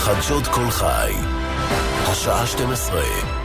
חדשות כל חי, השעה 12.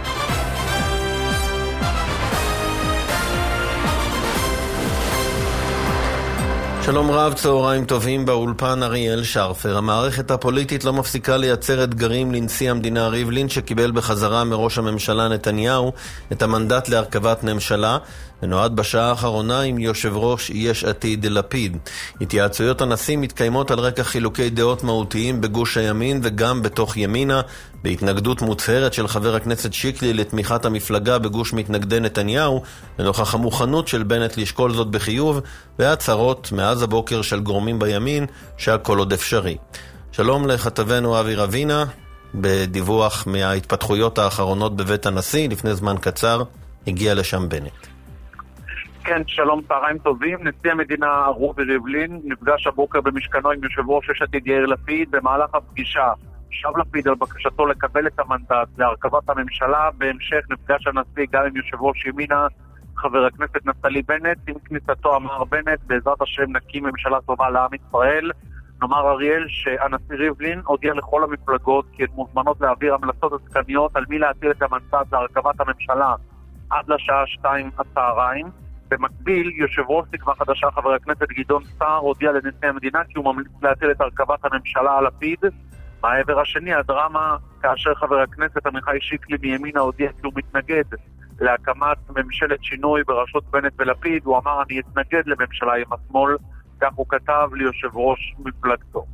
שלום רב, צהריים טובים, באולפן אריאל שרפר. המערכת הפוליטית לא מפסיקה לייצר אתגרים לנשיא המדינה ריבלין, שקיבל בחזרה מראש הממשלה נתניהו את המנדט להרכבת ממשלה, ונועד בשעה האחרונה עם יושב ראש יש עתיד לפיד. התייעצויות הנשיא מתקיימות על רקע חילוקי דעות מהותיים בגוש הימין וגם בתוך ימינה, בהתנגדות מוצהרת של חבר הכנסת שיקלי לתמיכת המפלגה בגוש מתנגדי נתניהו, לנוכח המוכנות של בנט לשקול זאת בחיוב, והצהרות מאז הבוקר של גורמים בימין שהכל עוד אפשרי. שלום לכתבנו אבי רבינה, בדיווח מההתפתחויות האחרונות בבית הנשיא. לפני זמן קצר הגיע לשם בנט. כן, שלום, צהריים טובים. נשיא המדינה רובי ריבלין נפגש הבוקר במשכנו עם יושב ראש יש עתיד יאיר לפיד. במהלך הפגישה שב לפיד על בקשתו לקבל את המנדט להרכבת הממשלה. בהמשך נפגש הנשיא גם עם יושב ראש ימינה חבר הכנסת נפתלי בנט. עם כניסתו אמר בנט, בעזרת השם נקים ממשלה טובה לעם ישראל. נאמר אריאל שהנשיא ריבלין הודיע לכל המפלגות כי הן מוזמנות להעביר המלצות עדכניות על מי להטיל את המנדט להרכבת הממשלה עד לשעה 2 הצהריים. במקביל, יושב ראש תקווה חדשה חבר הכנסת גדעון סער הודיע לנשיא המדינה כי הוא ממליץ להטיל את הרכבת הממשלה על לפיד. מהעבר השני, הדרמה כאשר חבר הכנסת עמיחי שיקלי מימינה הודיע כי הוא מתנגד להקמת ממשלת שינוי בראשות בנט ולפיד. הוא אמר, אני אתנגד לממשלה עם השמאל, כך הוא כתב ליושב ראש מפלגתו.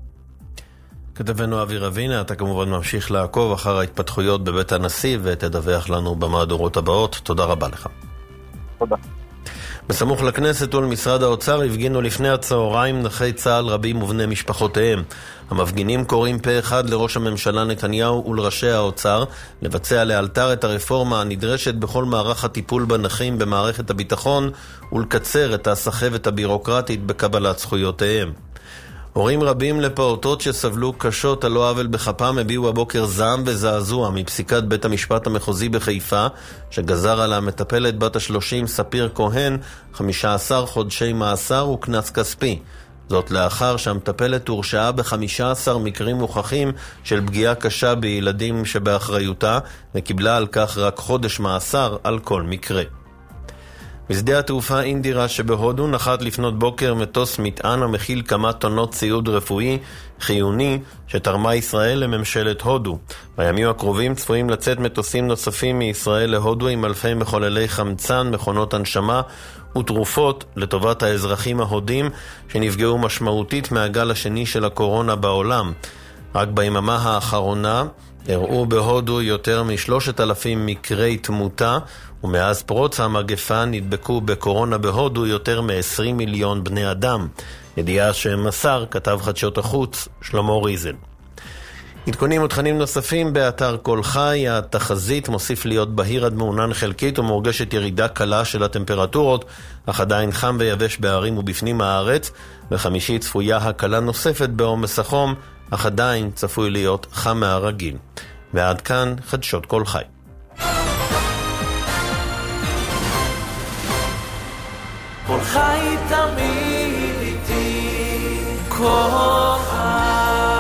כתבנו אבי רבינה, אתה כמובן ממשיך לעקוב אחר ההתפתחויות בבית הנשיא ותדווח לנו במהדורות הבאות. תודה רבה לך. תודה. בסמוך לכנסת ולמשרד האוצר הפגינו לפני הצהריים נכי צה"ל רבים ובני משפחותיהם. המפגינים קוראים פה אחד לראש הממשלה נתניהו ולראשי האוצר לבצע לאלתר את הרפורמה הנדרשת בכל מערך הטיפול בנכים במערכת הביטחון ולקצר את הסחבת הבירוקרטית בקבלת זכויותיהם. הורים רבים לפעוטות שסבלו קשות על לא עוול בכפם הביאו הבוקר זעם וזעזוע מפסיקת בית המשפט המחוזי בחיפה, שגזר על המטפלת בת ה-30 ספיר כהן 15 חודשי מאסר וקנס כספי. זאת לאחר שהמטפלת הורשעה ב-15 מקרים מוכחים של פגיעה קשה בילדים שבאחריותה, וקיבלה על כך רק חודש מאסר על כל מקרה. בשדה התעופה אינדירה שבהודו נחת לפנות בוקר מטוס מטען המכיל כמה טונות ציוד רפואי חיוני שתרמה ישראל לממשלת הודו. בימים הקרובים צפויים לצאת מטוסים נוספים מישראל להודו עם אלפי מחוללי חמצן, מכונות הנשמה ותרופות לטובת האזרחים ההודים שנפגעו משמעותית מהגל השני של הקורונה בעולם. רק ביממה האחרונה הראו בהודו יותר מ3,000 מקרי תמותה, ומאז פרוץ המגפה נדבקו בקורונה בהודו יותר מ20 מיליון בני אדם. ידיעה שמסר כתב חדשות החוץ שלמה ריזל. עדכונים ותכנים נוספים באתר כל חי. התחזית מוסיף להיות בהיר עד מעונן חלקית ומורגשת ירידה קלה של הטמפרטורות, אך עדיין חם ויבש בערים ובפנים הארץ. בחמישי צפויה הקלה נוספת בעומס החום, אך עדיין צפוי להיות חם מהרגיל. ועד כאן חדשות כל חי. כל חי תמיד איתי, כל חי.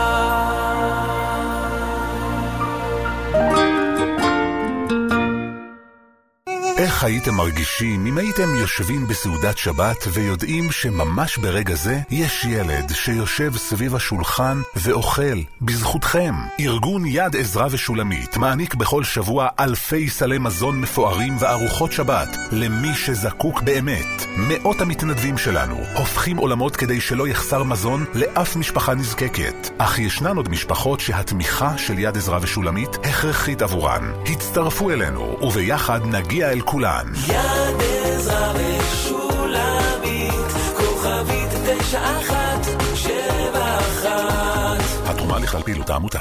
איך הייתם מרגישים אם הייתם יושבים בסעודת שבת ויודעים שממש ברגע זה יש ילד שיושב סביב השולחן ואוכל בזכותכם? ארגון יד עזרא ושולמית מעניק בכל שבוע אלפי סלי מזון מפוארים וארוחות שבת למי שזקוק באמת. מאות המתנדבים שלנו הופכים עולמות כדי שלא יחסר מזון לאף משפחה נזקקת, אך ישנן עוד משפחות שהתמיכה של יד עזרא ושולמית הכרחית עבורן. הצטרפו אלינו וביחד נגיע אל כולן. יד עזרא ושולמית, כוכבית 9171. התרומה לכלל פעילות העמותה.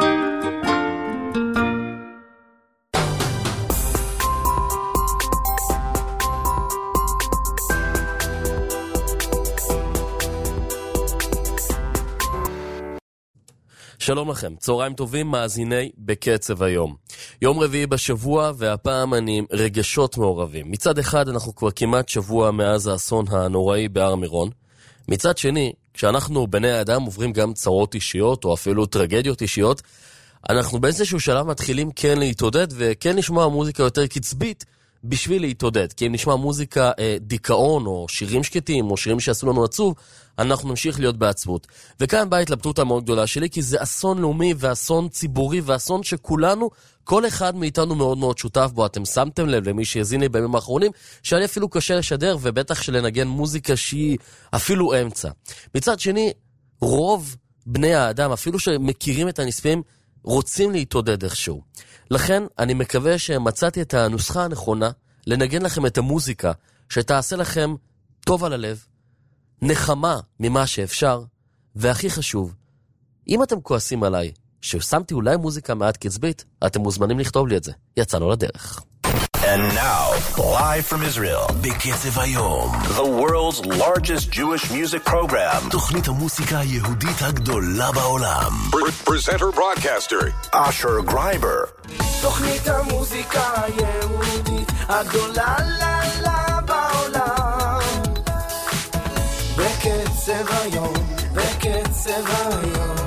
שלום לכם, צהריים טובים מאזיני בקצב היום. יום רביעי בשבוע והפעם אני עם רגשות מעורבים. מצד אחד אנחנו כבר כמעט שבוע מאז האסון הנוראי בהר מירון. מצד שני, כשאנחנו בני האדם עוברים גם צרות אישיות או אפילו טרגדיות אישיות, אנחנו באיזשהו שלב מתחילים כן להתעודד וכן לשמוע מוזיקה יותר קצבית בשביל להתעודד. כי אם נשמע מוזיקה דיכאון או שירים שקטים או שירים שעשו לנו עצוב, אנחנו נמשיך להיות בעצבות. וכאן באה התלבטות המאוד גדולה שלי, כי זה אסון לאומי ואסון ציבורי ואסון שכולנו, כל אחד מאיתנו מאוד מאוד שותף בו. אתם שמתם לב למי שהזין לי בימים האחרונים, שאני אפילו קשה לשדר ובטח שלנגן מוזיקה שהיא אפילו אמצע. מצד שני, רוב בני האדם, אפילו שמכירים את הנספים, רוצים להתעודד איכשהו. לכן אני מקווה שמצאתי את הנוסחה הנכונה לנגן לכם את המוזיקה שתעשה לכם טוב על הלב, נחמה ממה שאפשר, והכי חשוב, אם אתם כועסים עליי ששמתי אולי מוזיקה מעט קצבית, אתם מוזמנים לכתוב לי את זה. יצאנו לדרך. And now, live from Israel, בקצב היום, the world's largest Jewish music program, תוכנית המוסיקה היהודית הגדולה בעולם. Presenter broadcaster, אשר גרייבר. תוכנית המוזיקה היהודית הגדולה בעולם. בקצב היום, בקצב היום.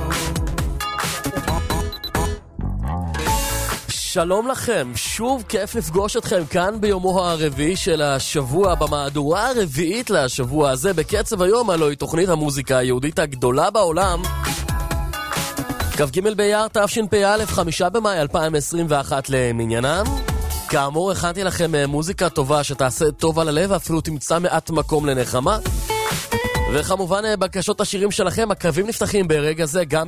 שלום לכם, שוב כיף לפגוש אתכם כאן ביומו הרביעי של השבוע, במהדורה הרביעית לשבוע הזה בקצב היום, הלוא היא תוכנית המוזיקה היהודית הגדולה בעולם. כ"ג באייר תשפ"א, 5 במאי 2021 למניינם. כאמור, הכנתי לכם מוזיקה טובה שתעשה טוב על הלב ואפילו תמצא מעט מקום לנחמה. וכמובן בקשות השירים שלכם, הקווים נפתחים ברגע זה גם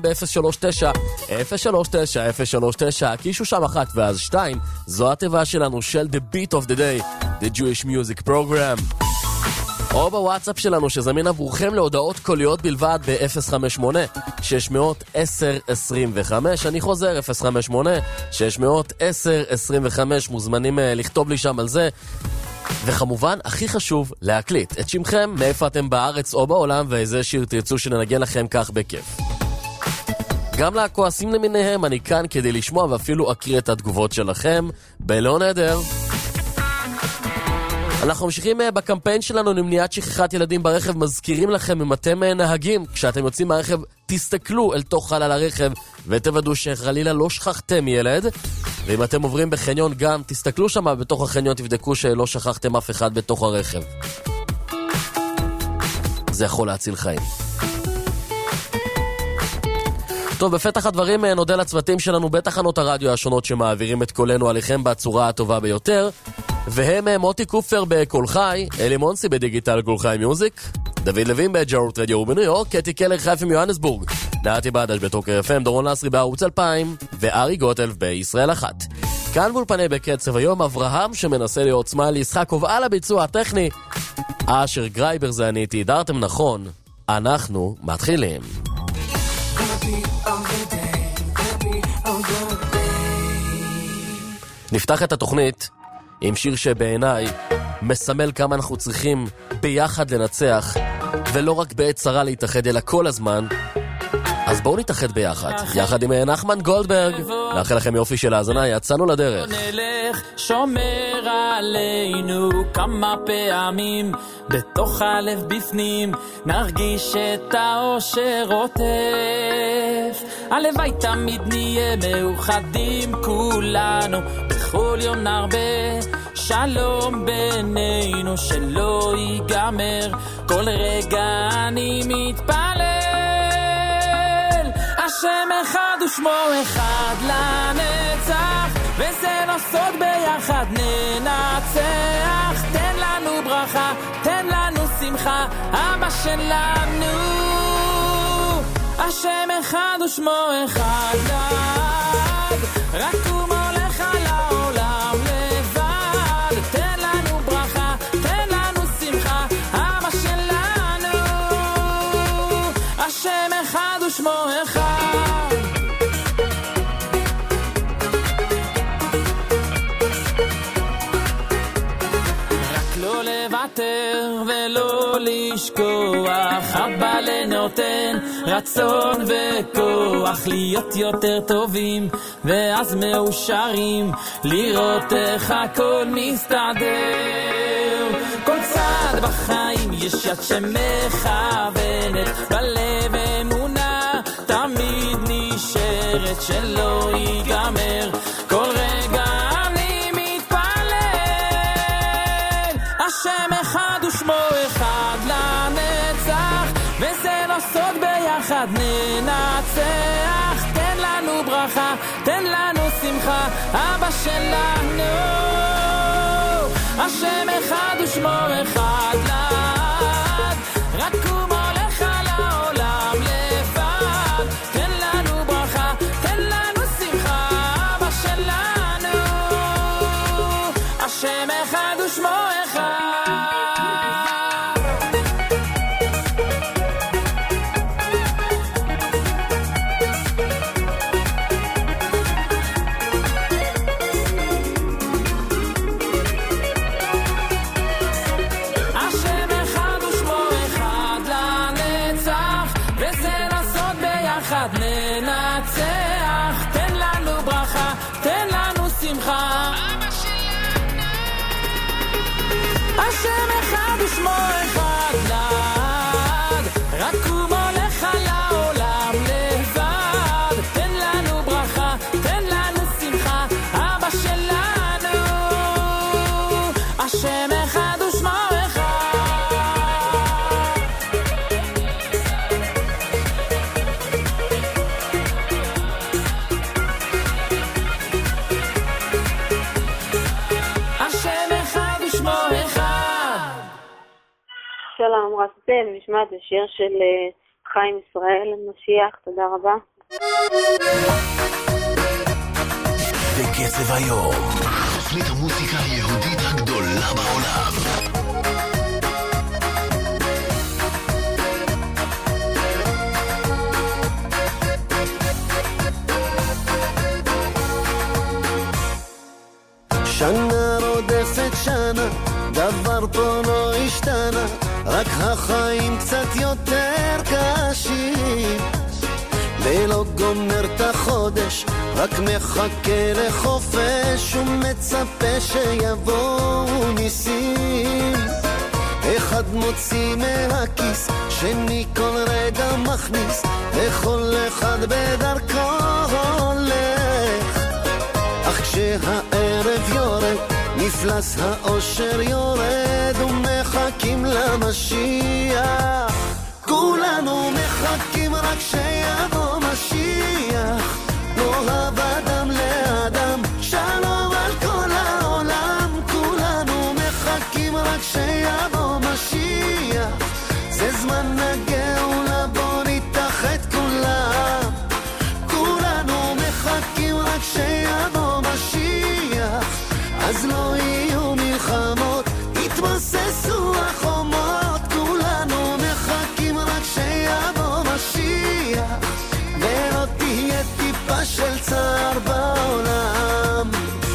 ב-039-039-039, הקישו שם 1 ואז 2, זו התיבה שלנו של The Beat of the Day, The Jewish Music Program. או בוואטסאפ שלנו שזמין עבורכם להודעות קוליות בלבד ב-058-610-25, אני חוזר 058-610-25, מוזמנים לכתוב לי שם על זה. וכמובן, הכי חשוב, להקליט את שמכם, מאיפה אתם בארץ או בעולם, ואיזה שיר תרצו שננגן לכם כך בכיף. גם לכועסים למיניהם, אני כאן כדי לשמוע ואפילו אקריא את התגובות שלכם. בלא נדר. אנחנו ממשיכים בקמפיין שלנו למניעת שכחת ילדים ברכב. מזכירים לכם, אם אתם נהגים, כשאתם יוצאים מהרכב, תסתכלו אל תוך חלל הרכב ותוודאו שחלילה לא שכחתם ילד. ואם אתם עוברים בחניון גם, תסתכלו שם בתוך החניון, תבדקו שלא שכחתם אף אחד בתוך הרכב. זה יכול להציל חיים. טוב, בפתח הדברים נודה לצוותים שלנו בתחנות הרדיו השונות שמעבירים את קולנו עליכם בצורה הטובה ביותר, והם מוטי קופר בקול חי, אלי מונסי בדיגיטל קול חי מיוזיק, דוד לוין בג'אורט רדיו בניו יורק, קטי קלר חיפה מיואנסבורג, נעתי בדש בטוקר FM, דורון לסרי בערוץ 2000, וארי גוטלב בישראל 1. כאן באולפני בקצב היום, אברהם שמנסה להיות סמל ישחקוב על הביצוע הטכני, אשר גרייבר זה אני, תידרתם נכון, אנחנו מתחילים. נפתח את התוכנית עם שיר שבעיניי מסמל כמה אנחנו צריכים ביחד לנצח, ולא רק בעת צרה להתאחד אלא כל הזמן. אז בואו נתאחד ביחד, יחד עם נחמן גולדברג. נאחל לכם יופי של האזנה, יצאנו לדרך. נלך שומר עלינו כמה פעמים, בתוך הלב בפנים נרגיש את האושר עוטף. הלוואי תמיד נהיה מאוחדים כולנו, בכל יום נרבה שלום בינינו, שלא ייגמר כל רגע אני מתפלל. השם אחד ושמו אחד לנצח, וזה לא סוד, ביחד ננצח. תן לנו ברכה, תן לנו שמחה, אבא שלנו. השם אחד ושמו אחד, רק הוא מולך על העולם לבד. תן לנו ברכה, תן לנו שמחה, אבא שלנו. השם אחד ושמו אחד. ולא לשכוח, אבא לנותן רצון וכוח להיות יותר טובים ואז מאושרים, לראות איך הכל מסתדר. כל צעד לבד בחיים, יש יד שמכוונת, בלב אמונה תמיד נשארת, שלא ייגמר כל רגע אני מתפלל. השם אחד ושמו אחד לנצח, וזה לא סוד, ביחד ננצח. תן לנו ברכה, תן לנו שמחה, אבא שלנו. השם אחד ושמו אחד לעד, רק הוא מולך לעולם לבד. תן לנו ברכה, תן לנו שמחה, אבא שלנו. השם אחד ושמו אחד. ננצח, תן לנו ברכה, תן לנו שמחה, אבא שלנו. השם אחד ושמו אחד לעד, רק הוא מולך לעולם לבד. תן לנו ברכה, תן לנו שמחה, אבא שלנו. השם אחד ושמו אחד. שלום, רצל, משמעת השיר של חיים ישראל, משיח, תודה רבה. בקצב היום, תוכנית המוסיקה היהודית הגדולה בעולם. שנה רודפת שנה, דבר פה לא השתנה, רק החיים קצת יותר קשים. ולא גומר את החודש, רק מחכה לחופש, ומצפה שיבואו ניסים. אחד מוציא מהכיס, שני כל רגע מכניס, וכל אחד בדרכו הולך. אך כשהערב יורד, מפלס האושר יורד, ומחכים למשיח. כולנו מחכים רק שיבוא משיח. אוהב אדם לאדם, שלום על כל העולם. כולנו מחכים רק שיבוא משיח. זה זמן הגאולה, בוא נתאחד כולם. כולנו מחכים רק שיבוא משיח. אז לא יהיו מלחמות, יתמוססו החומות. כולנו מחכים רק שיבוא משיח, ולא תהיה טיפה של צער בעולם.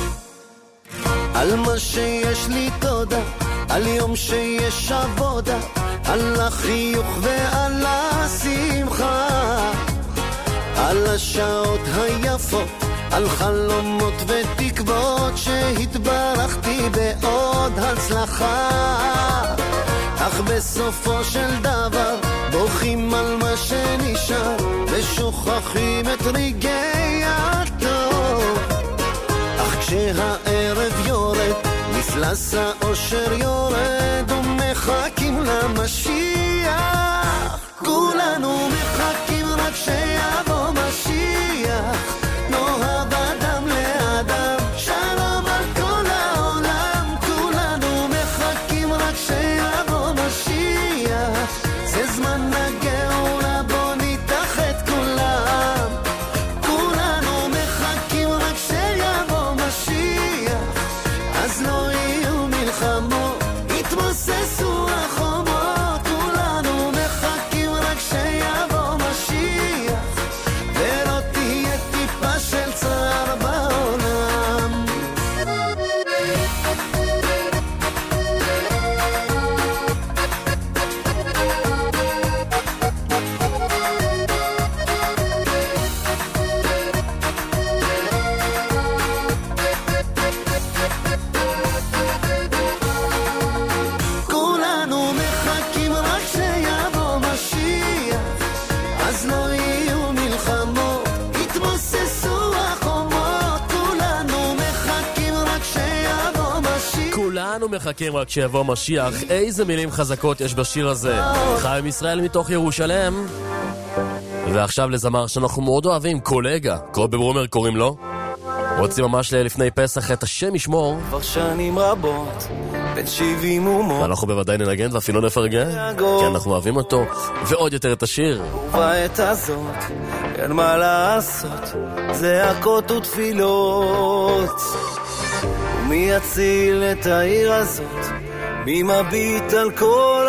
על מה שיש לי תודה, על יום שיש עבודה, על החיוך ועל השמחה, על השעות היפות, על חלומות ותקוות, שהתברכתי בעוד הצלחה. אך בסופו של דבר בוכים על מה שנשאר, ושוכחים את רגעי הטוב. אך כשהערב יורד, מפלס האושר יורד, ומחכים למשיח. כולנו מחכים רק שיבוא משיח. נאהב אדם לאדם, שלום על כל העולם. כולנו מחכים רק שיבוא משיח. זה זמן הגאולה, בוא נתאחד כולם. כולנו מחכים רק שיבוא משיח. אז לא יהיו מלחמות, יתמוססו החומות. כולנו מחכים רק שיבוא כולנו מחכים רק שיבוא משיח. איזה מילים חזקות יש בשיר הזה. חיים ישראל מתוך ירושלם. ועכשיו לזמר שאנחנו מאוד אוהבים, קולגה, קובי ברומר קוראים לו. רוצים ממש לפני פסח את השם ישמור. כבר שנים רבות, בין 70 אומות. ואנחנו בוודאי ננגן ואפילו נפרגן, כי אנחנו אוהבים אותו. ועוד יותר את השיר. ובעת הזאת, אין מה לעשות, זעקות ותפילות. ומי יציל את העיר הזאת, מי מביט על כל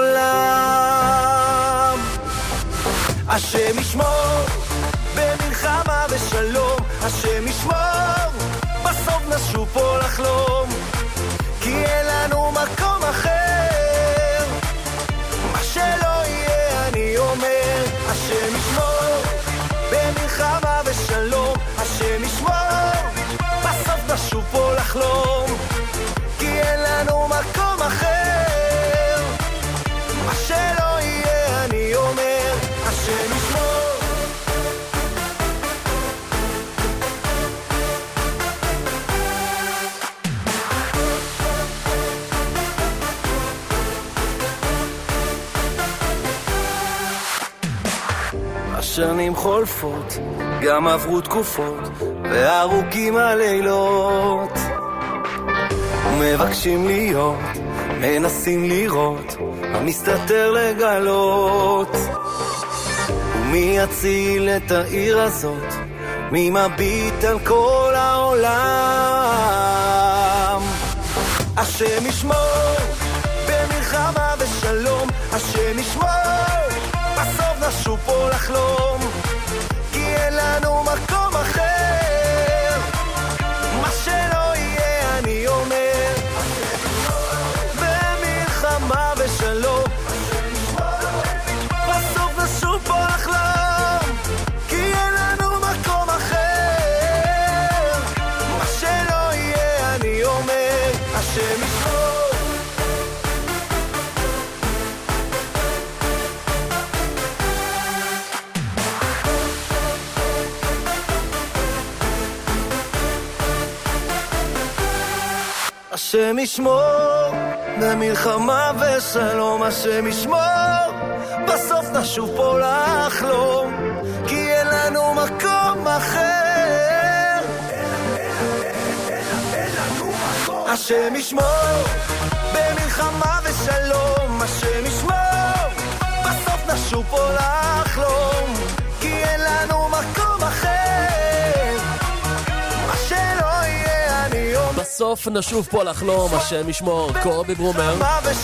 העולם. השם ישמור במלחמה ושלום, השם ישמור בסוף נשוב פה לחלום, כי אין לנו מקום אחר. מה שלא יהיה אני אומר, השם ישמור במלחמה ושלום, השם ישמור בסוף נשוב פה לחלום, כי אין לנו מקום אחר. מה שלא יהיה אני אומר, השם ישמור. השנים חולפות, גם עברו תקופות, וארוכים הלילות. מבקשים להיות, מנסים לראות, המסתתר לגלות. ומי יציל את העיר הזאת, מי מביט על כל העולם. השם ישמור במלחמה ושלום, השם ישמור בסוף נשוב פה לחלום, כי אין לנו מקום אחר. מה שלא יהיה אני אומר, במלחמה ושלום, בסוף נשוב פה לחלום, כי אין לנו מקום אחר. מה שלא יהיה אני אומר, השם ישמור. השם ישמור במלחמה ושלום, השם ישמור בסוף נשוב פה לחלום, כי אין לנו מקום אחר. השם ישמור במלחמה ושלום, השם ישמור בסוף נשוב פה לחלום, כי אין לנו מקום אחר. מה שלא יהיה אני אומר, בסוף נשוב פה לחלום, השם ישמור. קובי ברומר.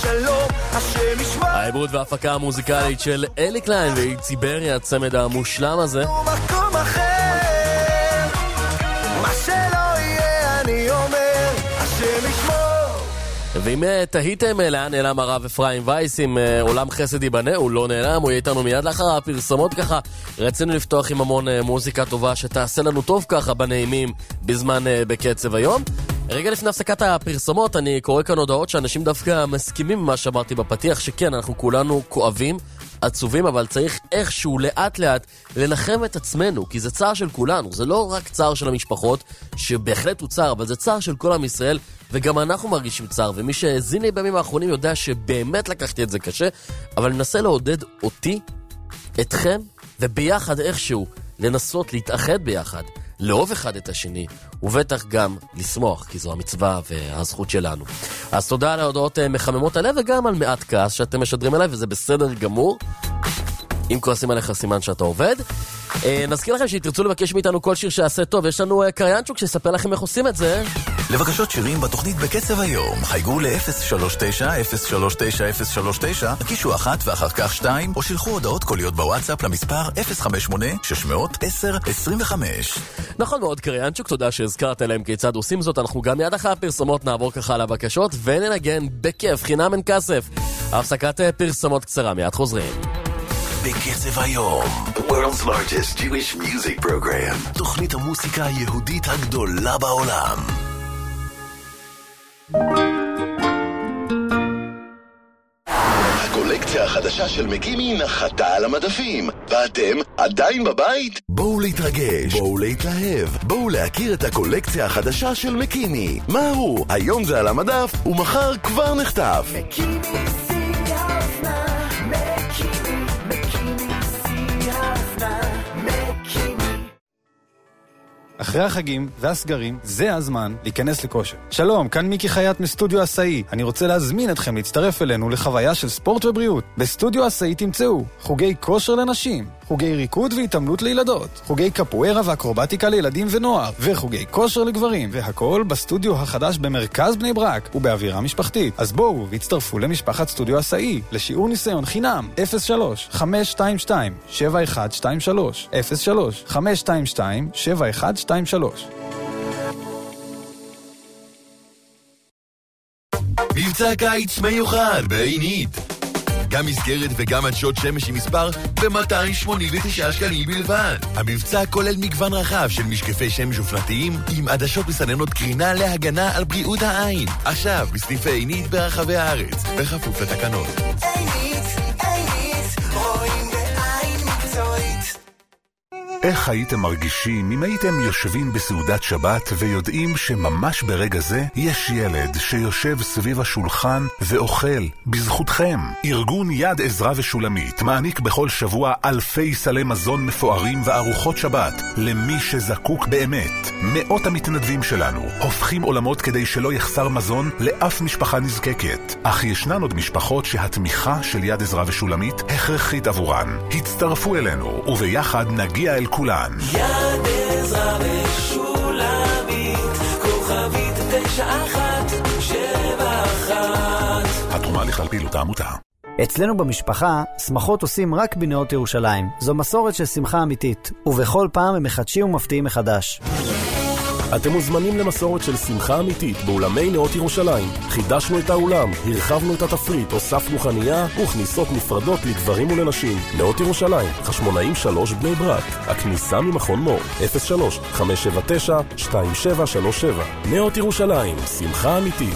העיבוד וההפקה המוזיקלית של אלי קליין ואיצי ברי, הצמד המושלם הזה. מקום אחר. מה שלא יהיה אני אומר, השם ישמור. ואם תהיתם לאן נעלם הרב אפרים וייס עם עולם חסד ייבנה, הוא לא נעלם, הוא יהיה איתנו מיד לאחר הפרסומות. ככה רצינו לפתוח עם המון מוזיקה טובה שתעשה לנו טוב ככה בנעימים בזמן בקצב היום. רגע לפני הפסקת הפרסומות אני קורא כאן הודעות שאנשים דווקא מסכימים ממה שאמרתי בפתיח, שכן אנחנו כולנו כואבים, עצובים, אבל צריך איכשהו לאט לאט לנחם את עצמנו, כי זה צער של כולנו, זה לא רק צער של המשפחות שבהחלט הוא צער, אבל זה צער של כל עם ישראל, וגם אנחנו מרגישים צער, ומי שהזין לי בימים האחרונים יודע שבאמת לקחתי את זה קשה, אבל ננסה לעודד אותי, אתכם, וביחד איכשהו לנסות להתאחד ביחד, לאהוב אחד את השני, ובטח גם לשמוח, כי זו המצווה והזכות שלנו. אז תודה על ההודעות מחממות הלב, וגם על מעט כעס שאתם משדרים אליי, וזה בסדר גמור. אם כועסים עליך סימן שאתה עובד. נזכיר לכם שתרצו לבקש מאיתנו כל שיר שעשה טוב, יש לנו קריינצ'וק שיספר לכם איך עושים את זה. לבקשות שירים בתוכנית בקצב היום, חייגו ל-039-039-039, הקישו 1 ואחר כך 2, או שילחו הודעות קוליות בוואטסאפ למספר 058-600-1025. נכון מאוד קריינצ'וק, תודה שהזכרת להם כיצד עושים זאת. אנחנו גם מיד אחרי הפרסומות נעבור ככה לבקשות וננגן בכיף, חינם אין כסף. הפסקת פרסומות קצרה, מיד חוזרים. בקצב היום, the world's largest Jewish music program, תוכנית המוסיקה היהודית הגדולה בעולם. הקולקציה החדשה החדשה של מקימי נחתה על המדפים, ואתם עדיין בבית? בואו להתרגש, בואו להתלהב, בואו להכיר את הקולקציה החדשה של מקימי. מהרו, היום זה על המדף, ומחר כבר נחטף. מקימי שיא האופנה, מקימי שיא האופנה, מקימי. אחרי החגים והסגרים, זה הזמן להיכנס לכושר. שלום, כאן מיקי חייט מסטודיו עשאי. אני רוצה להזמין אתכם להצטרף אלינו לחוויה של ספורט ובריאות. בסטודיו עשאי תמצאו חוגי כושר לנשים, חוגי ריקוד והתעמלות לילדות, חוגי קפוארה ואקרובטיקה לילדים ונוער, וחוגי כושר לגברים, והכל בסטודיו החדש במרכז בני ברק ובאווירה משפחתית. אז בואו והצטרפו למשפחת סטודיו עשאי לשיעור ניסיון חינם 03-522-7123 03-522-7123. מבצע קיץ מיוחד בעינית. גם מסגרת וגם עדשות שמש עם מספר ב-289 שקלים בלבד. המבצע כולל מגוון רחב של משקפי שמש אופנתיים עם עדשות מסננות קרינה להגנה על בריאות העין. עכשיו בסניפי עינית ברחבי הארץ, בכפוף לתקנות. עינית, רואים בעין מקצועית. איך הייתם מרגישים אם הייתם יושבים בסעודת שבת ויודעים שממש ברגע זה יש ילד שיושב סביב השולחן ואוכל בזכותכם? ארגון יד עזרא ושולמית מעניק בכל שבוע אלפי סלי מזון מפוארים וארוחות שבת למי שזקוק באמת. מאות המתנדבים שלנו הופכים עולמות כדי שלא יחסר מזון לאף משפחה נזקקת. אך ישנן עוד משפחות שהתמיכה של יד עזרא ושולמית הכרחית עבורן. הצטרפו אלינו וביחד נגיע אל כולן. יד עזרא ושולמית, כוכבית 9171. התרומה לכלל פעילות העמותה. אצלנו במשפחה, שמחות עושים רק בנאות ירושלים. זו מסורת של שמחה אמיתית, ובכל פעם הם מחדשים ומפתיעים מחדש. אתם מוזמנים למסורת של שמחה אמיתית באולמי נאות ירושלים. חידשנו את האולם, הרחבנו את התפריט, הוספנו חנייה וכניסות נפרדות לגברים ולנשים. נאות ירושלים, חשמונאים 3 בני ברק. הכניסה ממכון מור, 03-579-2737. נאות ירושלים, שמחה אמיתית.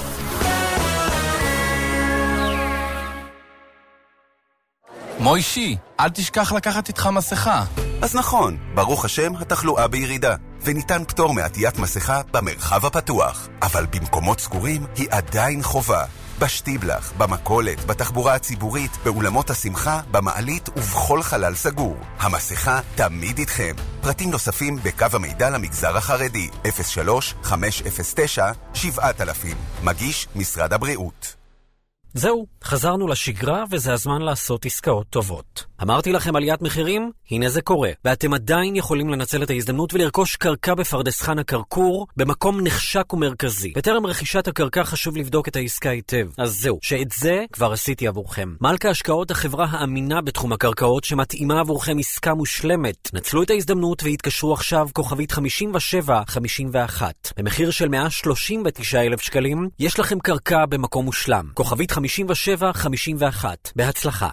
מוישי, אל תשכח לקחת איתך מסכה. אז נכון, ברוך השם התחלואה בירידה, וניתן פטור מעטיית מסכה במרחב הפתוח. אבל במקומות סגורים היא עדיין חובה. בשטיבלח, במכולת, בתחבורה הציבורית, באולמות השמחה, במעלית ובכל חלל סגור. המסכה תמיד איתכם. פרטים נוספים בקו המידע למגזר החרדי, 03-509-7000. מגיש משרד הבריאות. זהו, חזרנו לשגרה וזה הזמן לעשות עסקאות טובות. אמרתי לכם עליית מחירים? הנה זה קורה. ואתם עדיין יכולים לנצל את ההזדמנות ולרכוש קרקע בפרדס חנה כרכור, במקום נחשק ומרכזי. בטרם רכישת הקרקע חשוב לבדוק את העסקה היטב. אז זהו, שאת זה כבר עשיתי עבורכם. מלכה השקעות החברה האמינה בתחום הקרקעות שמתאימה עבורכם עסקה מושלמת. נצלו את ההזדמנות והתקשרו עכשיו כוכבית 5751. במחיר של 139,000 שקלים, יש לכם קרקע במקום מושלם. כוכבית 5751. בהצלחה.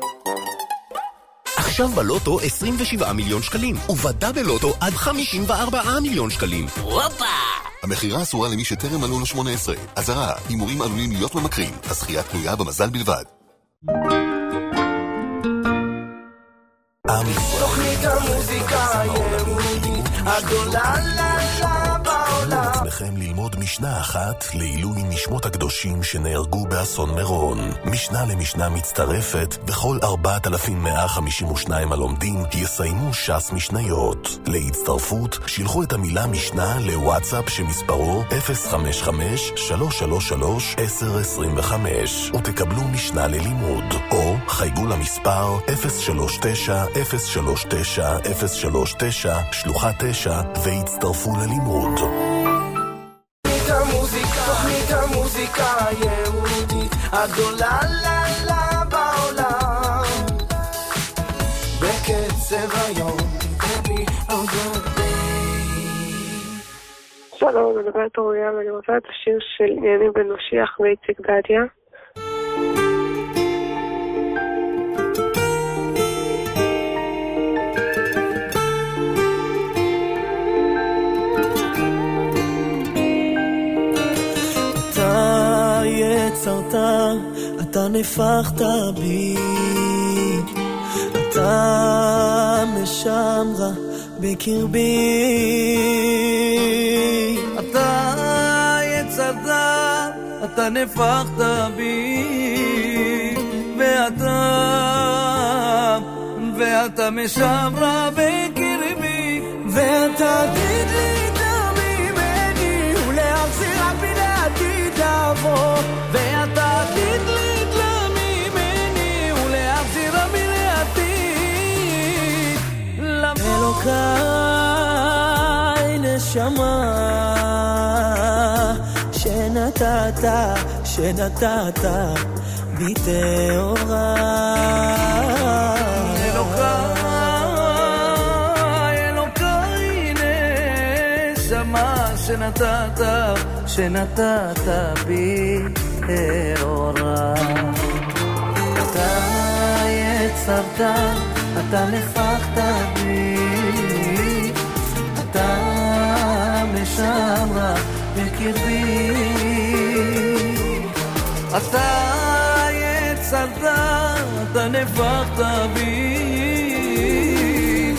עכשיו בלוטו 27 מיליון שקלים, ובדה בלוטו עד 54 מיליון שקלים. וופה! המחירה אסורה למי שטרם מלאו לו 18. אזהרה, הימורים עלולים להיות ממכרים. הזכייה תלויה במזל בלבד. תוכנית המוזיקה היהודית הגדולה בעולם. עצמכם ללמוד משנה אחת לעילוי נשמות הקדושים שנהרגו באסון מירון. משנה למשנה מצטרפת, וכל 4,152 הלומדים יסיימו ש"ס משניות. להצטרפות, שילחו את המילה משנה לוואטסאפ שמספרו 055-333-1025 ותקבלו משנה ללימוד, או חייגו למספר 039-039-039 שלוחה 9 והצטרפו ללימוד. תוכנית המוזיקה היהודית הגדולה בעולם, בקצב היום. שלום, מדברת אוריה ואני רוצה את השיר של יניב בן משיח ואיציק דדיה. אתה יצרת, אתה נפחת בי, אתה משמרה בקרבי, אתה יצרת, אתה נפחת בי, ואתה משמרה בקרבי, ואתה תדליתה ממני ולהחזיר רק בי לעתיד לבוא, ואתה תדליתה ממני ולהחזיר רק בי לעתיד לבוא. אלוקיי נשמה שנתת בי טהורה, אלוקיי נשמה שנתת בי טהורה. אתה יצרת, אתה נפחת בי, אתה משמרה בקרבי, אתה יצרת, אתה נפחת בי,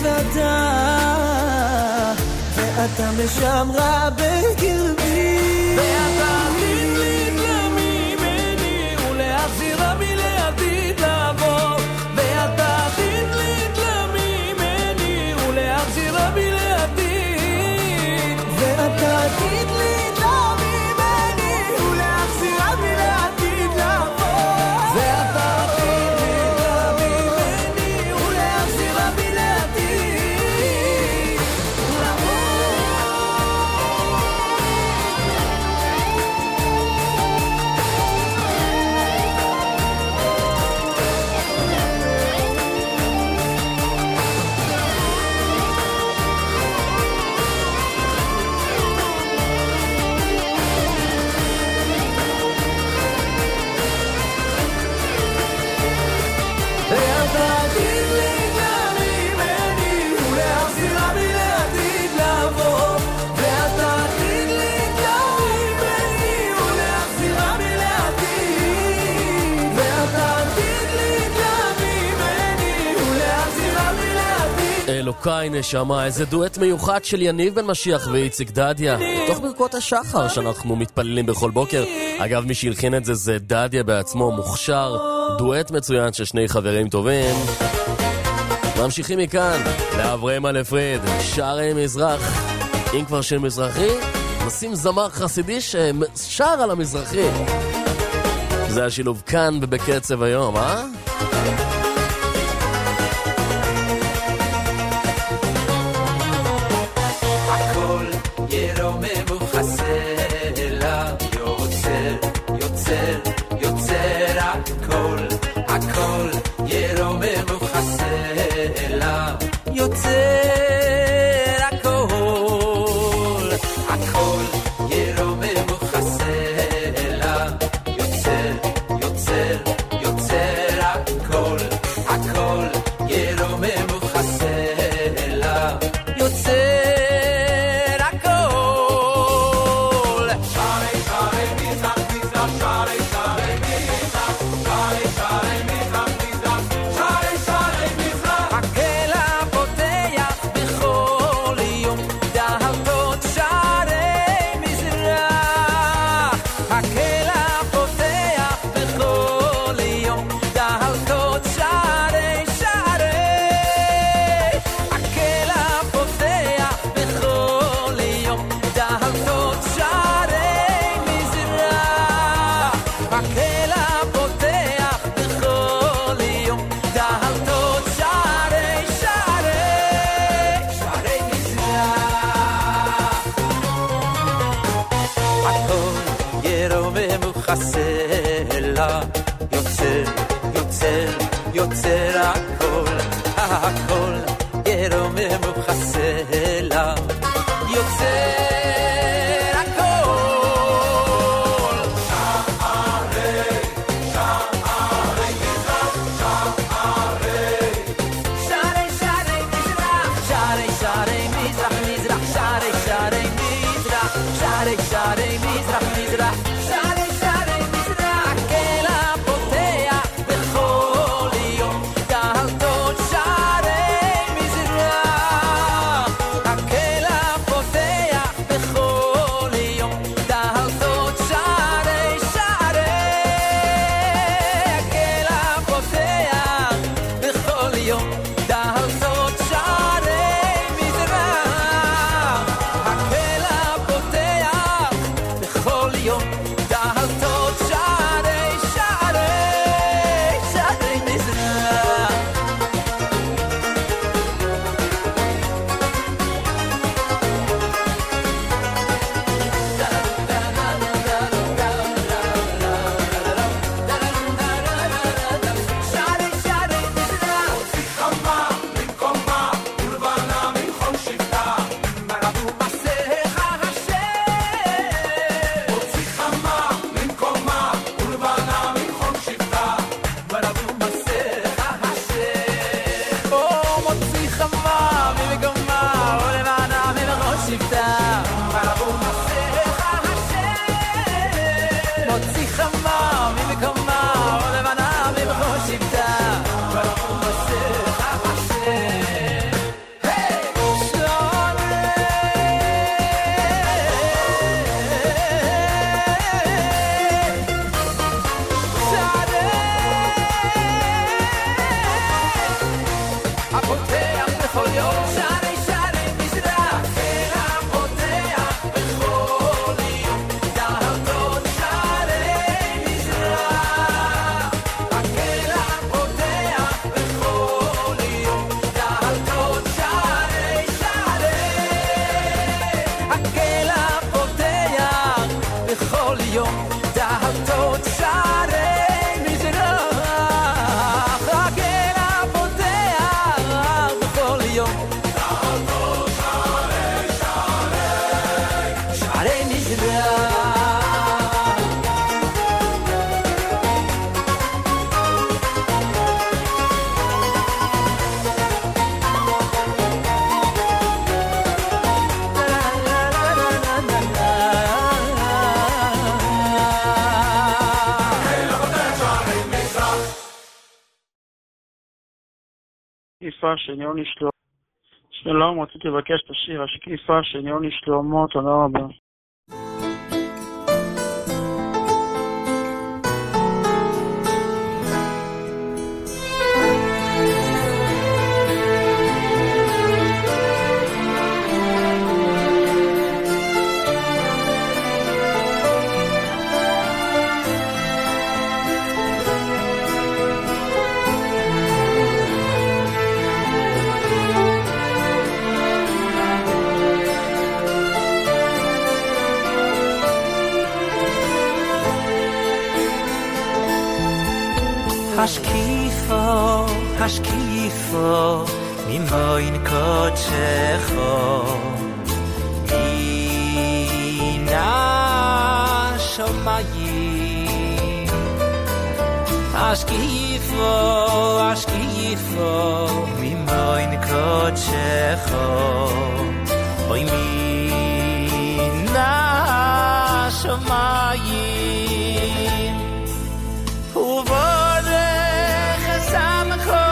ואתה משמרה בקרבי, ואתה תדליק ממני ולהחזירה בי לעתיד לבוא, ואתה תדליק ממני ולהחזירה בי לעתיד, ואתה תדליק ממני ולהחזירה בי לעתיד לבוא, ואתה תדליק ממני ולהחזירה בי לעתיד אלוקיי נשמה, איזה דואט מיוחד של יניב בן משיח ואיציק דדיה, תוך ברכות השחר שאנחנו מתפללים בכל בוקר. אגב, מי שהלחין את זה זה דדיה בעצמו, מוכשר, דואט מצוין של שני חברים טובים. ממשיכים מכאן לאברהם אלפריד, שערי מזרח. אם כבר של מזרחי, נשים זמר חסידי ששר על המזרחי. זה השילוב כאן ובקצב היום, יוצר הכל, הכל ירומם וחסלה, יוצר הכל. שערי מזרח, שערי מזרח, שערי מזרח, מזרח, שערי מזרח, שערי מזרח, מזרח, שערי מזרח, כל הפותח בכל יום דלתות שערי בכל יום שערי שערי מזרח הקרח פותח בכל יום דלתות שערי מזרח הקרח פותח בכל יום דלתות שערי הקרח פותח בכל יום דלתות שערי מזרח הקרח פותח בכל יום דלתות שערי מזרח יפה של יוני שלמה. שלום, רציתי לבקש את השיר השקיפה של יוני שלמה, תודה רבה. השקיפו, השקיפו, ממוין קודשךו, מן השמיים. השקיפו, השקיפו, ממוין קודשךו, אוי מן השמיים. ובורך אסמכו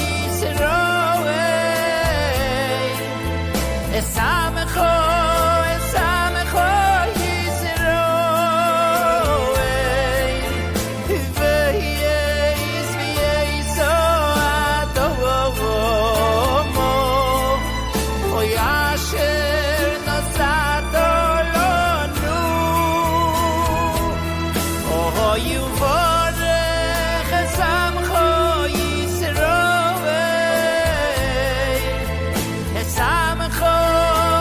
ישרואי, אסמכו, אסמכו ישרואי, וייס וייסו אדומו, אוי אשר נוסעתו לנו, אוי יובו Samcho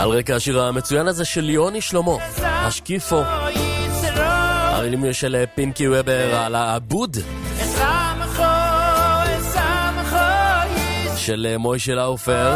על רקע השיר המצוין הזה של יוני שלמה, השקיפו. המילים של פינקי ובר על העבוד של מוישה לאופר.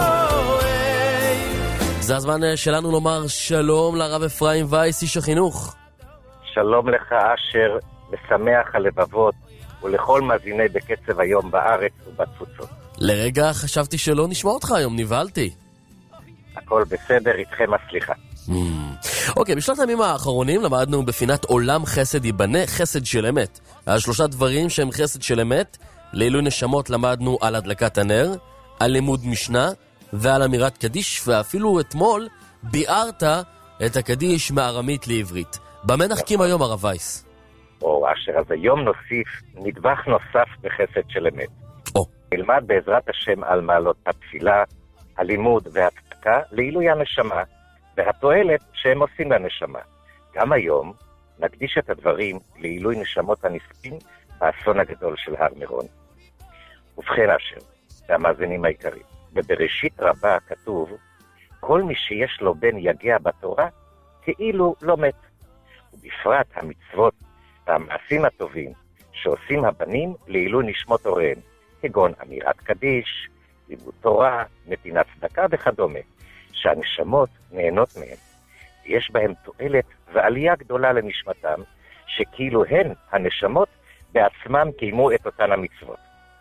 זה הזמן שלנו לומר שלום לרב אפרים וייס, איש החינוך. שלום לך אשר, משמח הלבבות, ולכל מאזיני בקצב היום בארץ ובתפוצות. לרגע חשבתי שלא נשמע אותך היום, נבהלתי. הכל בסדר, איתכם הסליחה. אוקיי, בשלושת הימים האחרונים למדנו בפינת עולם חסד ייבנה, חסד של אמת. על 3 דברים שהם חסד של אמת. לעילוי נשמות למדנו על הדלקת הנר, על לימוד משנה ועל אמירת קדיש, ואפילו אתמול ביארת את הקדיש מארמית לעברית. במה נחכים היום הרב וייס? אשר, אז היום נוסיף נדבך נוסף בחסד של אמת. נלמד בעזרת השם על מעלות התפילה, הלימוד והצדקה לעילוי הנשמה והתועלת שהם עושים לנשמה. גם היום נקדיש את הדברים לעילוי נשמות הנספים באסון הגדול של הר מירון. ובכן אשר, והמאזינים העיקריים, בבראשית רבה כתוב, כל מי שיש לו בן יגע בתורה, כאילו לא מת. ובפרט המצוות והמעשים הטובים שעושים הבנים לעילוי נשמות הוריהם, כגון אמירת קדיש, לימוד תורה, נתינת צדקה וכדומה, שהנשמות נהנות מהם. יש בהם תועלת ועלייה גדולה לנשמתם, שכאילו הן, הנשמות, בעצמם קיימו את אותן המצוות.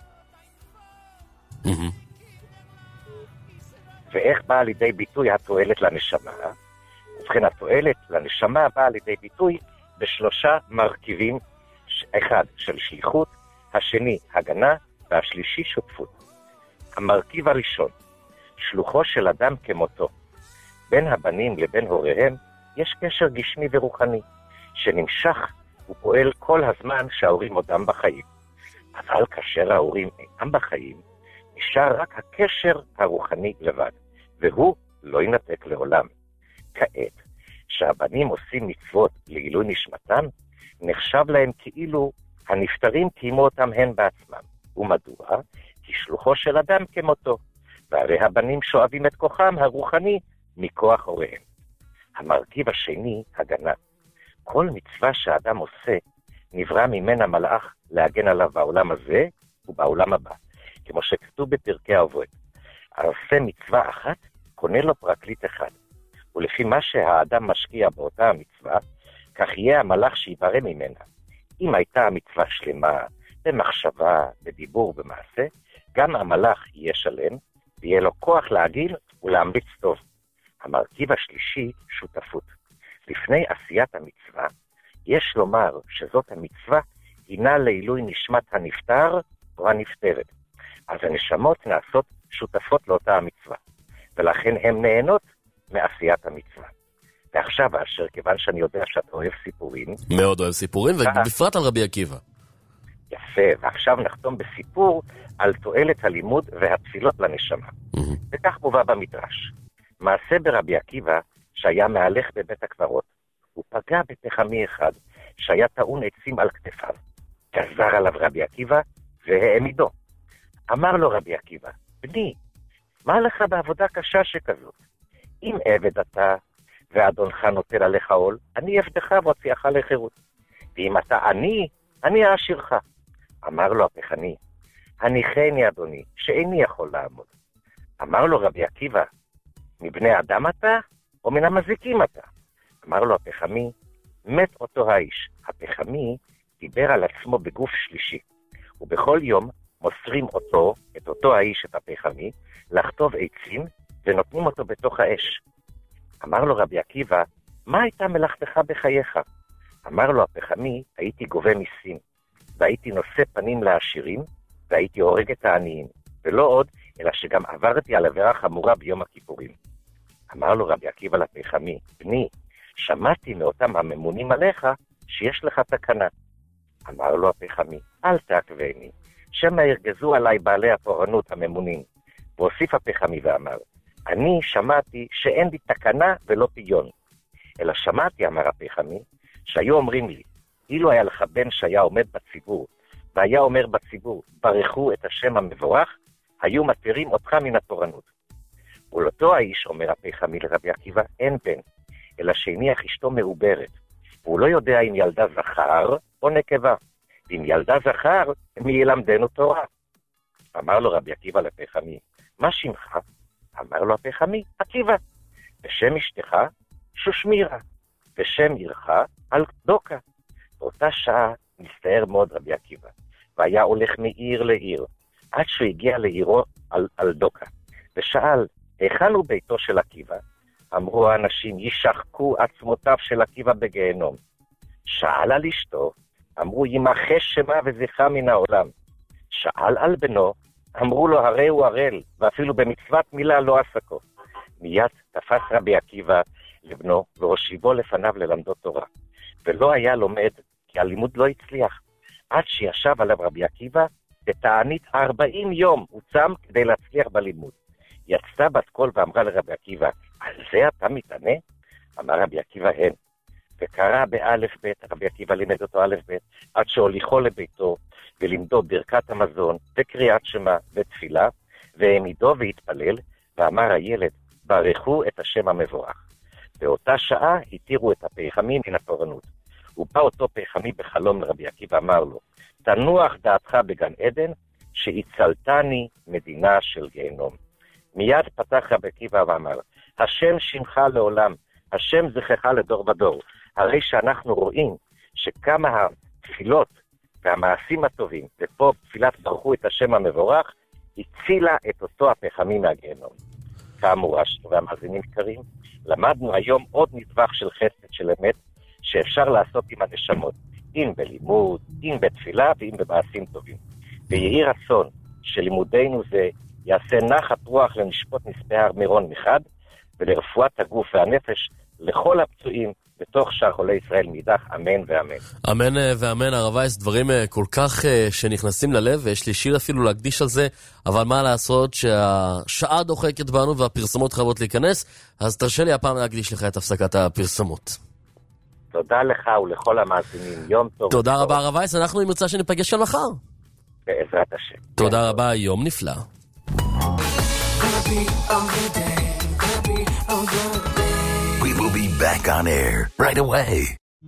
ואיך באה לידי ביטוי התועלת לנשמה? ובכן, התועלת לנשמה באה לידי ביטוי ב3 מרכיבים, אחד של שליחות, השני הגנה, והשלישי שותפות. המרכיב הראשון, שלוחו של אדם כמותו. בין הבנים לבין הוריהם יש קשר גשמי ורוחני, שנמשך ופועל כל הזמן שההורים עודם בחיים. אבל כאשר ההורים אינם בחיים, נשאר רק הקשר הרוחני לבד, והוא לא ינתק לעולם. כעת, שהבנים עושים מצוות לעילוי נשמתם, נחשב להם כאילו הנפטרים קיימו אותם הן בעצמם. ומדוע? כי שלוחו של אדם כמותו, והרי הבנים שואבים את כוחם הרוחני מכוח הוריהם. המרכיב השני, הגנה. כל מצווה שהאדם עושה, נברא ממנה מלאך להגן עליו בעולם הזה ובעולם הבא. כמו שכתוב בפרקי אבות, העושה מצווה אחת, קונה לו פרקליט אחד. ולפי מה שהאדם משקיע באותה המצווה, כך יהיה המלאך שיברא ממנה. אם הייתה המצווה שלמה, במחשבה, בדיבור, במעשה, גם המלאך יהיה שלם, ויהיה לו כוח להגיל ולהמליץ טוב. המרכיב השלישי, שותפות. לפני עשיית המצווה, יש לומר שזאת המצווה הינה לעילוי נשמת הנפטר או הנפטרת. אז הנשמות נעשות שותפות לאותה המצווה, ולכן הן נהנות מעשיית המצווה. ועכשיו, אשר, כיוון שאני יודע שאתה אוהב סיפורים... מאוד אוהב סיפורים, ובפרט על רבי עקיבא. יפה, ועכשיו נחתום בסיפור על תועלת הלימוד והתפילות לנשמה. וכך מובא במדרש. מעשה ברבי עקיבא שהיה מהלך בבית הקברות. הוא פגע בפחמי אחד שהיה טעון עצים על כתפיו. גזר עליו רבי עקיבא והעמידו. אמר לו רבי עקיבא, בני, מה לך בעבודה קשה שכזאת? אם עבד אתה ואדונך נוטל עליך עול, אני עבדך והוציאך לחירות. ואם אתה אני אעשירך. אמר לו הפחני, הניחני אדוני, שאיני יכול לעמוד. אמר לו רבי עקיבא, מבני אדם אתה או מן המזיקים אתה? אמר לו הפחמי, מת אותו האיש. הפחמי דיבר על עצמו בגוף שלישי, ובכל יום מוסרים את אותו האיש, את הפחמי, לכתוב עצים ונותנים אותו בתוך האש. אמר לו רבי עקיבא, מה הייתה מלאכתך בחייך? אמר לו הפחמי, הייתי גובה מיסים, והייתי נושא פנים לעשירים, והייתי הורג את העניים, ולא עוד, אלא שגם עברתי על עבירה חמורה ביום הכיפורים. אמר לו רבי עקיבא לפחמי, בני, שמעתי מאותם הממונים עליך שיש לך תקנה. אמר לו הפחמי, אל תעכבני, שמא ירגזו עליי בעלי הפורענות הממונים. והוסיף הפחמי ואמר, אני שמעתי שאין לי תקנה ולא פיון. אלא שמעתי, אמר הפחמי, שהיו אומרים לי, אילו היה לך בן שהיה עומד בציבור, והיה אומר בציבור, ברכו את השם המבורך, היו מתירים אותך מן התורנות. ולאותו האיש, אומר הפחמי לרבי עקיבא, אין בן, אלא שהניח אשתו מעוברת, והוא לא יודע אם ילדה זכר או נקבה, ואם ילדה זכר, מי ילמדנו תורה? אמר לו רבי עקיבא לפחמי, מה שמך? אמר לו הפחמי, עקיבא. ושם אשתך, שושמירה, ושם עירך, אלדוקה. באותה שעה מסתער מאוד רבי עקיבא, והיה הולך מעיר לעיר, עד שהוא הגיע לעירו אלדוקה, ושאל, היכן הוא ביתו של עקיבא? אמרו האנשים, ישחקו עצמותיו של עקיבא בגיהנום. שאל על אשתו, אמרו, ימחה שמה וזכרה מן העולם. שאל על בנו, אמרו לו, הרי הוא ערל, ואפילו במצוות מילה לא עסקו. מיד תפס רבי עקיבא לבנו, והושיבו לפניו ללמדו תורה. ולא היה לומד, כי הלימוד לא הצליח. עד שישב עליו רבי עקיבא, בתענית 40 יום הוא צם כדי להצליח בלימוד. יצאה בת קול ואמרה לרבי עקיבא, על זה אתה מתענה? אמר רבי עקיבא, הן. וקרא באלף בית, רבי עקיבא לימד אותו אלף בית, עד שהוליכו לביתו, ולימדו ברכת המזון, וקריאת שמה, ותפילה, והעמידו והתפלל, ואמר הילד, ברכו את השם המבורך. באותה שעה התירו את הפחמי מן התורנות. ובא אותו פחמי בחלום לרבי עקיבא, אמר לו, תנוח דעתך בגן עדן, שהצלתני מדינה של גיהנום. מיד פתח רבי עקיבא ואמר, השם שמך לעולם, השם זכרך לדור ודור. הרי שאנחנו רואים שכמה התפילות והמעשים הטובים, ופה תפילת ברכו את השם המבורך, הצילה את אותו הפחמי מהגיהנום. כאמור, והמאזינים קרים, למדנו היום עוד נדבך של חסד של אמת, שאפשר לעשות עם הנשמות, אם בלימוד, אם בתפילה ואם במעשים טובים. ויהי רצון שלימודנו זה יעשה נחת רוח לנשפות נספי הר מירון מחד, ולרפואת הגוף והנפש לכל הפצועים בתוך שאר חולי ישראל מאידך, אמן ואמן. אמן ואמן, הרב וייס, דברים כל כך שנכנסים ללב, ויש לי שיר אפילו להקדיש על זה, אבל מה לעשות שהשעה דוחקת בנו והפרסמות חייבות להיכנס, אז תרשה לי הפעם להקדיש לך את הפסקת הפרסמות. תודה לך ולכל המאזינים, יום טוב. תודה רבה הרב וייס, אנחנו נמצא שניפגש כאן מחר. בעזרת השם. תודה רבה, יום נפלא. We will be back on air right away.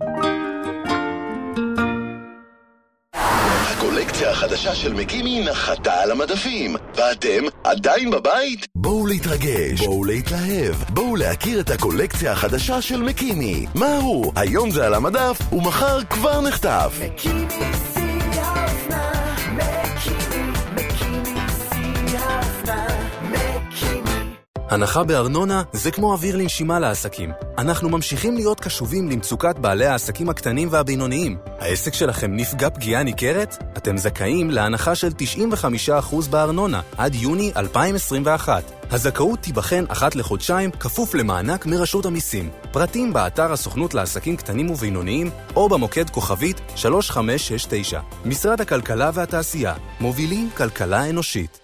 הקולקציה החדשה של מקימי נחתה על המדפים, ואתם עדיין בבית? בואו להתרגש, בואו להתלהב, בואו להכיר את הקולקציה החדשה של מקימי. מהרו, היום זה על המדף ומחר כבר נחטף. מקימי שיא האופנה, מקימי שיא האופנה, מקימי. הנחה בארנונה זה כמו אוויר לנשימה לעסקים. אנחנו ממשיכים להיות קשובים למצוקת בעלי העסקים הקטנים והבינוניים. העסק שלכם נפגע פגיעה ניכרת? אתם זכאים להנחה של 95% בארנונה עד יוני 2021. הזכאות תיבחן אחת לחודשיים כפוף למענק מרשות המיסים. פרטים באתר הסוכנות לעסקים קטנים ובינוניים או במוקד כוכבית 3569. משרד הכלכלה והתעשייה, מובילים כלכלה אנושית.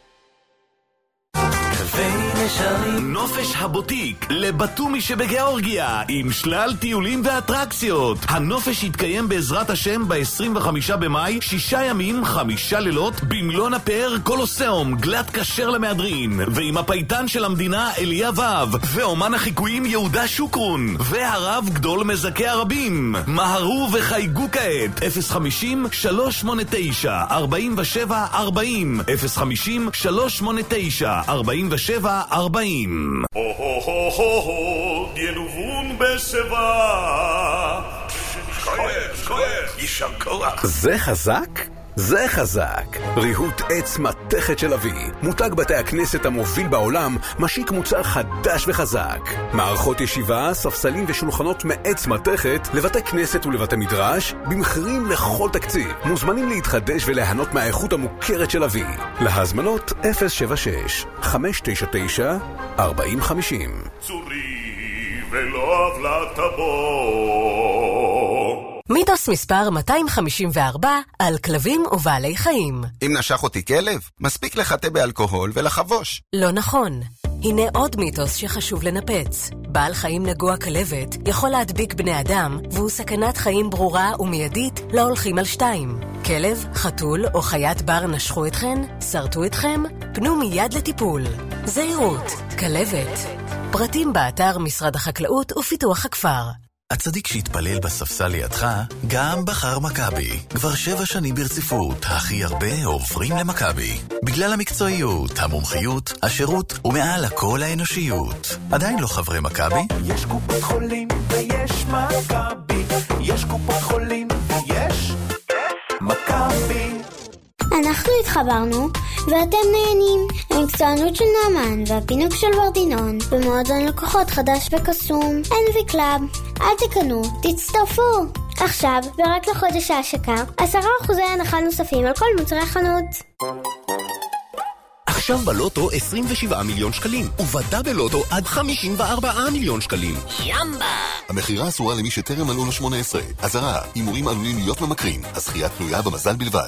נופש הבוטיק לבטומי שבגיאורגיה עם שלל טיולים ואטרקציות. הנופש יתקיים בעזרת השם ב-25 במאי, 6 ימים, 5 לילות במלון הפאר קולוסיאום, גלת כשר למהדרין, ועם הפייטן של המדינה אליה וו, ואומן החיקויים יהודה שוקרון, והרב גדול מזכה הרבים. מהרו וחייגו כעת 050-389-4740 050-389-4740. ילובון בשיבה. יישר כוח. זה חזק? זה חזק. ריהוט עץ מתכת של אבי, מותג בתי הכנסת המוביל בעולם, משיק מוצר חדש וחזק. מערכות ישיבה, ספסלים ושולחנות מעץ מתכת לבתי כנסת ולבתי מדרש, במחירים לכל תקציב. מוזמנים להתחדש וליהנות מהאיכות המוכרת של אבי. להזמנות 076-599-4050. צורי ולא עוולת בו. מיתוס מספר 254 על כלבים ובעלי חיים. אם נשך אותי כלב, מספיק לחטא באלכוהול ולחבוש. לא נכון. הנה עוד מיתוס שחשוב לנפץ. בעל חיים נגוע כלבת יכול להדביק בני אדם, והוא סכנת חיים ברורה ומיידית להולכים על 2. כלב, חתול או חיית בר נשכו אתכן, שרטו אתכם, פנו מיד לטיפול. זהירות, כלבת. פרטים באתר משרד החקלאות ופיתוח הכפר. הצדיק שהתפלל בספסל לידך גם בחר מכבי. כבר 7 שנים ברציפות, הכי הרבה עוברים למכבי. בגלל המקצועיות, המומחיות, השירות ומעל הכל האנושיות. עדיין לא חברי מכבי? יש קופות חולים ויש מכבי. יש קופות חולים ויש מכבי. אנחנו התחברנו ואתם נהנים. המקצוענות של נאמן והפינוק של ורדינון במועדון לקוחות חדש וקסום NV קלאב. אל תקנו, תצטרפו עכשיו, ורק לחודש ההשקה 10% הנחה נוספים על כל מוצרי חנות. עכשיו בלוטו 27 מיליון שקלים, ובדאבל לוטו עד 54 מיליון שקלים. ימבה! המחירה אסורה למי שטרם מלאו לו 18. אזהרה, הימורים עלולים להיות ממכרים. הזכייה תלויה במזל בלבד.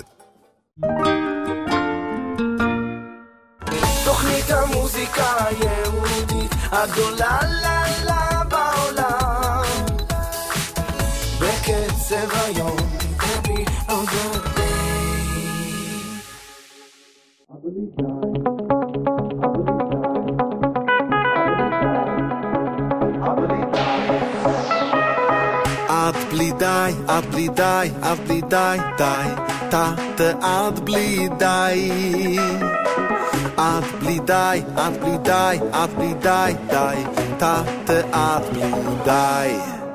תוכנית המוזיקה היהודית הגדולה לילה בעולם, בקצב היום דבי עודדי. את בלי די, את בלי די, את בלי די, די, את בלי די. את בלי די, את בלי די, את בלי די, די, את בלי די.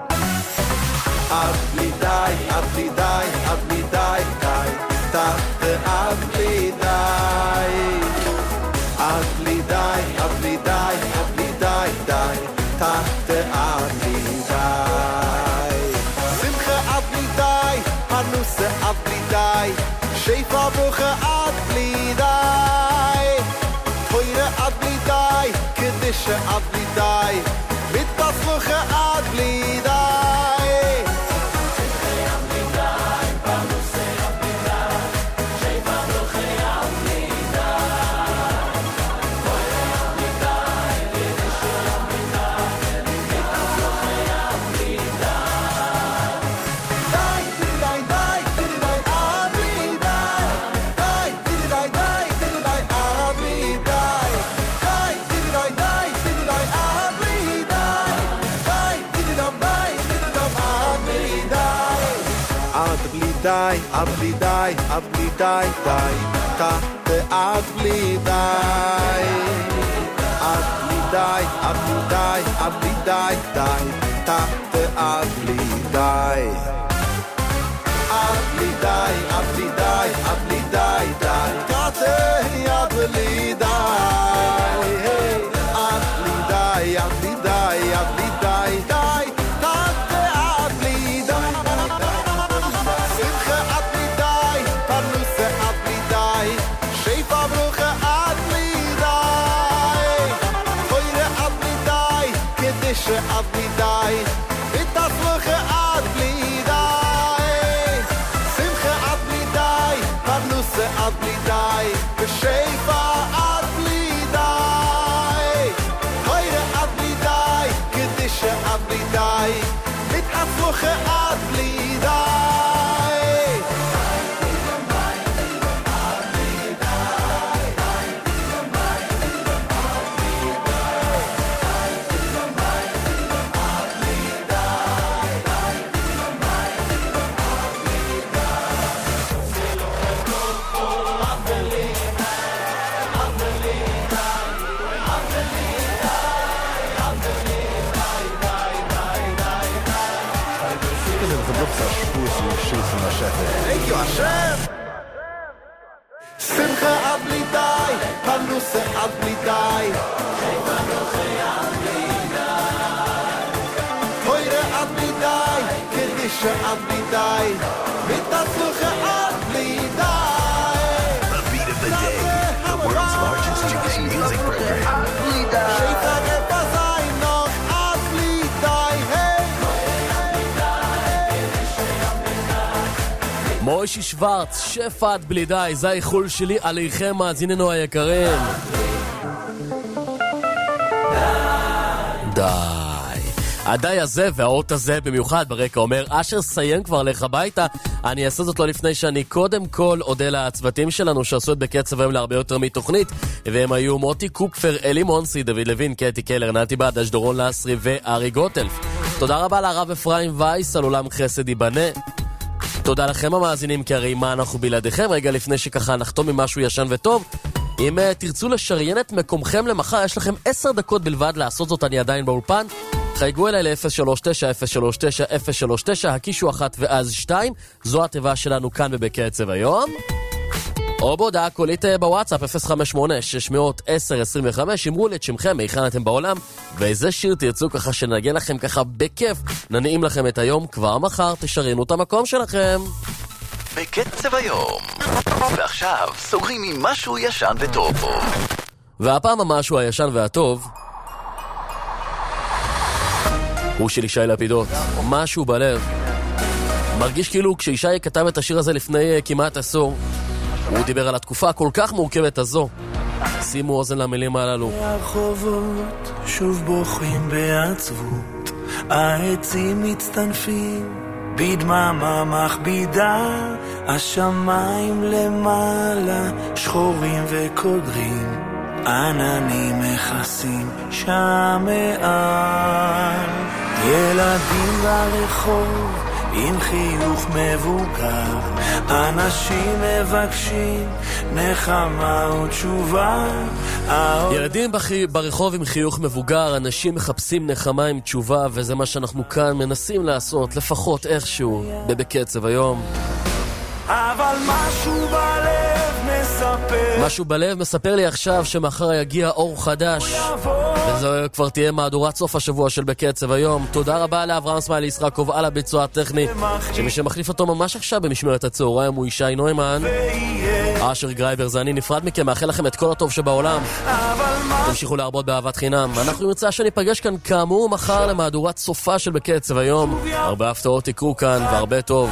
את בלי די, את בלי די, את בלי די, די, את בלי די. את בלי די, את בלי די, את בלי די, די, את בלי די. שמחה את בלי די, הנוסה את בלי די, שיפה ברוכה את בלי די. תוירה את בלי די, קדישה את בלי די, מתפסלוכה את בלי די. די, את בלי די, את בלי די, די, את בלי די. את בלי די, את בלי די, את בלי די, די, את בלי די. את בלי די, את בלי די, את בלי די, די, את בלי די. את בלי די, את בלי די, את בלי די, די. שאת בלי די, ותצלוחה את בלי די. שמחה את בלי די, פרנסה את בלי די, ושפע את בלי די. הוירה את בלי די, קדישה את בלי די, ותצלוחה את בלי די. Thank you, Hashem. Simcha ad bli dai, Panuse ad bli dai, Hoire ad bli dai, Kedisha ad bli dai, Mitatzucha ad bli dai. The beat of the day, the world's largest Jewish music program. Sheita gepazai noch ad bli dai, hey. מוישי שוורץ, שפעת בלי די, זה האיחול שלי עליכם מאזיננו היקרים. די. הדי הזה והאות הזה במיוחד ברקע אומר, אשר סיים כבר לך הביתה. אני אעשה זאת לא לפני שאני קודם כל אודה לצוותים שלנו שעשו את בקצב היום להרבה יותר מתוכנית, והם היו מוטי קופפר, אלי מונסי, דוד לוין, קטי קלר, נתי בדש, דורון לסרי וארי גוטלף. תודה רבה לרב אפרים וייס על עולם חסד ייבנה. תודה לכם המאזינים, כי הרי מה אנחנו בלעדיכם. רגע לפני שככה נחתום עם משהו ישן וטוב, אם תרצו לשריין את מקומכם למחר, יש לכם 10 דקות בלבד לעשות זאת, אני עדיין באולפן. חייגו אליי ל-039-039-039, הקישו 1 ואז 2, זו התיבה שלנו כאן בבקצב היום. או בהודעה קולית בוואטסאפ 058-610-25, אמרו לי את שמכם, היכן אתם בעולם, ואיזה שיר תרצו ככה שנגן לכם ככה בכיף, ננעים לכם את היום, כבר מחר תשריינו את המקום שלכם. בקצב היום. ועכשיו סוגרים עם משהו ישן וטוב. והפעם המשהו הישן והטוב הוא של ישי לפידות. משהו בלב. מרגיש כאילו כשישי כתב את השיר הזה לפני כמעט עשור, הוא דיבר על התקופה הכל כך מורכבת הזו. שימו אוזן למילים הללו. הרחובות שוב בוכים בעצבות, העצים מצטנפים בדממה מכבידה, השמיים למעלה שחורים וקודרים, עננים מכסים שם מעל, ילדים ברחוב עם חיוך מבוגר, אנשים מבקשים נחמה ותשובה. ילדים ברחוב עם חיוך מבוגר, אנשים מחפשים נחמה עם תשובה, וזה מה שאנחנו כאן מנסים לעשות, לפחות איכשהו, בקצב היום. אבל משהו בלב מספר לי עכשיו שמחר יגיע אור חדש, וזו כבר תהיה מהדורת סוף השבוע של בקצב היום. תודה רבה לאברהם סמייל ישרקוב על הביצוע הטכני, שמי שמחליף אותו ממש עכשיו במשמרת הצהריים הוא ישי נוימן. אשר גרייבר זה אני, נפרד מכם, מאחל לכם את כל הטוב שבעולם, תמשיכו להרבות באהבת חינם. אנחנו נרצה שניפגש כאן כאמור מחר למהדורת סופה של בקצב היום, הרבה הפתעות יקרו כאן והרבה טוב.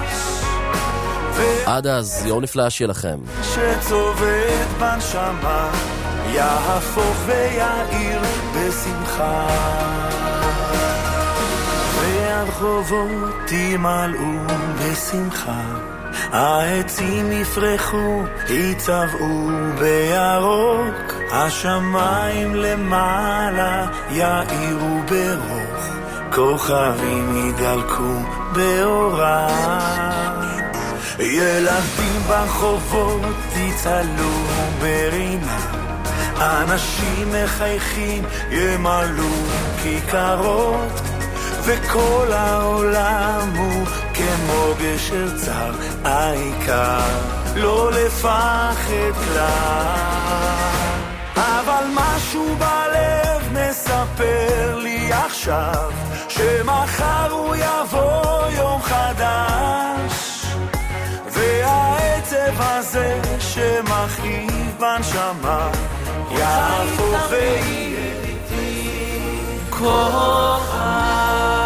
עד אז, יום נפלא שיהיה לכם. שצובט בנשמה יהפוך ויעיר בשמחה, והרחובות ימלאו בשמחה, העצים יפרחו יצבעו בירוק, השמיים למעלה יאירו ברוך, כוכבים ידלקו באורם, ילדים ברחובות יצלו ברינה, אנשים מחייכים ימלאו כיכרות, וכל העולם הוא כמו גשר צר, העיקר לא לפחד כלל. אבל משהו בלב מספר לי עכשיו שמחר הוא יבוא יום חדש, והעצב הזה שמכאיב בנשמה יהפוך ויהיה איתי כוכב.